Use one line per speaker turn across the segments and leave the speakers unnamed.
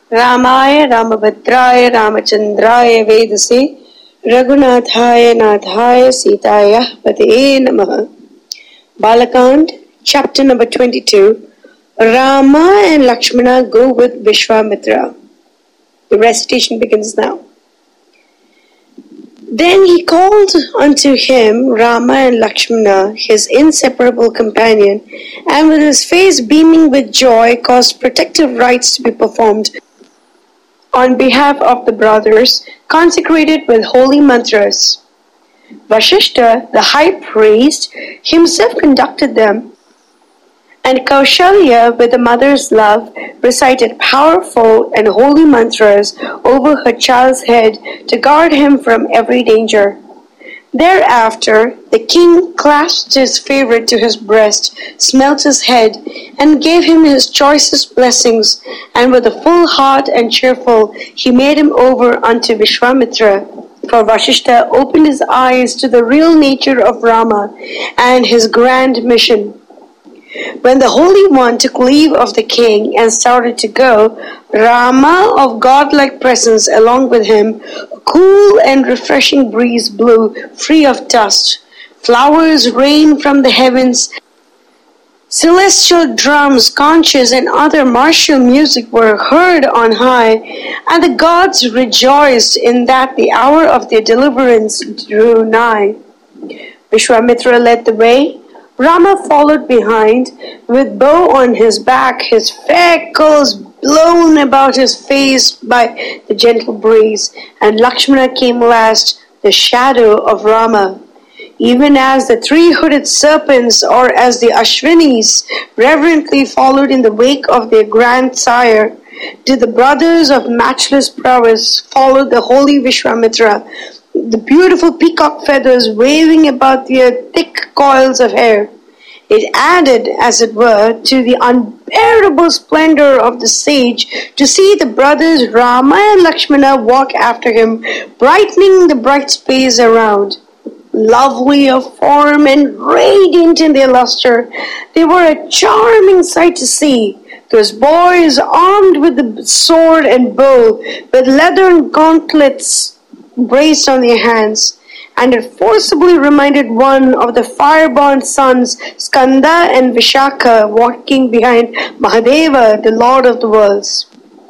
रामाय रामभद्राय रामचंद्राय वेदसे रघुनाथाय नाथाय सीताय पते नमः. Balakand, chapter number 22. Rama and Lakshmana go with Vishwamitra. The recitation begins now. Then he called unto him Rama and Lakshmana, his inseparable companion, and with his face beaming with joy caused protective rites to be performed on behalf of the brothers, consecrated with holy mantras. Vashishta, the high priest, himself conducted them, and Kaushalya, with the mother's love, recited powerful and holy mantras over her child's head to guard him from every danger. Thereafter, the king clasped his favorite to his breast, smelt his head, and gave him his choicest blessings, and with a full heart and cheerful, he made him over unto Vishwamitra. For Vashishta opened his eyes to the real nature of Rama and his grand mission. When the Holy One took leave of the king and started to go, Rama, of godlike presence, along with him, a cool and refreshing breeze blew, free of dust. Flowers rained from the heavens. Celestial drums, conches, and other martial music were heard on high, and the gods rejoiced in that the hour of their deliverance drew nigh. Vishwamitra led the way. Rama followed behind, with bow on his back, his fair curls blown about his face by the gentle breeze, and Lakshmana came last, the shadow of Rama. Even as the three-hooded serpents, or as the Ashwinis, reverently followed in the wake of their grandsire, did the brothers of matchless prowess follow the holy Vishwamitra, the beautiful peacock feathers waving about their thick coils of hair. It added, as it were, to the unbearable splendor of the sage to see the brothers Rama and Lakshmana walk after him, brightening the bright space around. Lovely of form and radiant in their luster, they were a charming sight to see. Those boys, armed with the sword and bow, with leathern gauntlets braced on their hands, and it forcibly reminded one of the fire-born sons Skanda and Vishaka walking behind Mahadeva, the Lord of the worlds.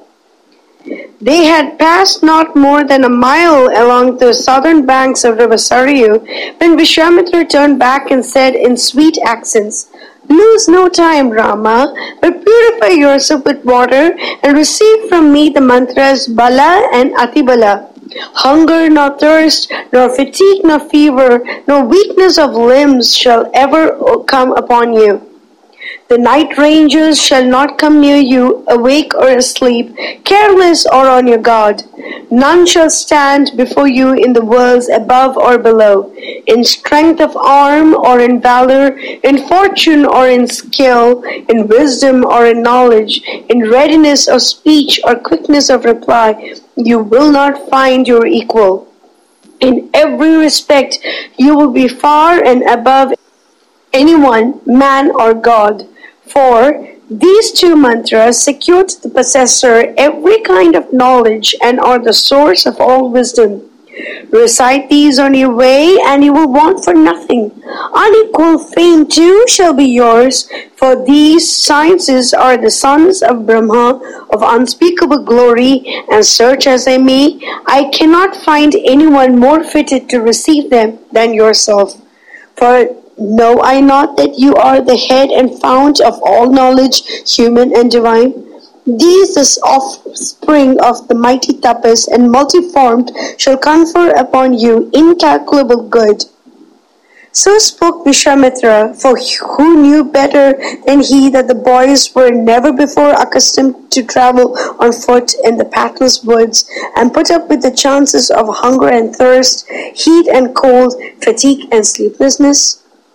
They had passed not more than a mile along the southern banks of river Saryu when Vishwamitra turned back and said in sweet accents, "Lose no time, Rama, but purify yourself with water and receive from me the mantras Bala and Atibala. Hunger nor thirst, nor fatigue nor fever, nor weakness of limbs shall ever come upon you. The night rangers shall not come near you, awake or asleep, careless or on your guard. None shall stand before you in the worlds above or below, in strength of arm or in valor, in fortune or in skill, in wisdom or in knowledge, in readiness of speech or quickness of reply. You will not find your equal. In every respect, you will be far and above anyone, man or God. For these two mantras secure to the possessor every kind of knowledge and are the source of all wisdom. Recite these on your way, and you will want for nothing. Unequal fame too shall be yours, for these sciences are the sons of Brahma, of unspeakable glory, and search as I may, I cannot find anyone more fitted to receive them than yourself. For know I not that you are the head and fount of all knowledge, human and divine? These, the offspring of the mighty Tapas and multiformed, shall confer upon you incalculable good." So spoke Vishwamitra, for who knew better than he that the boys were never before accustomed to travel on foot in the pathless woods, and put up with the chances of hunger and thirst, heat and cold, fatigue and sleeplessness?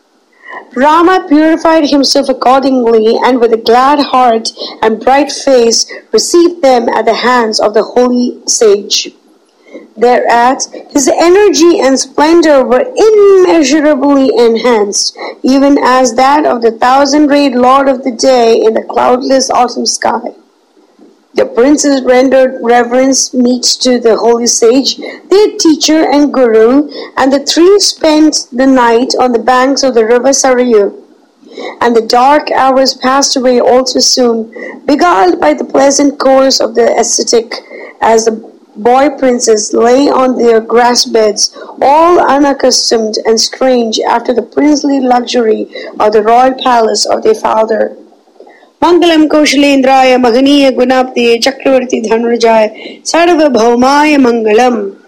Rama purified himself accordingly, and with a glad heart and bright face received them at the hands of the holy sage. Thereat his energy and splendor were immeasurably enhanced, even as that of the thousand-rayed Lord of the Day in the cloudless autumn sky. The princes rendered reverence meet to the holy sage, their teacher and guru, and the three spent the night on the banks of the river Sarayu. And the dark hours passed away all too soon, beguiled by the pleasant course of the ascetic, as the boy princes lay on their grass beds, all unaccustomed and strange after the princely luxury of the royal palace of their father. Mangalam Koshalendraya Mahaniya Gunaptiye Chakravarti Dhanurjaya Sarvabhaumaya Mangalam.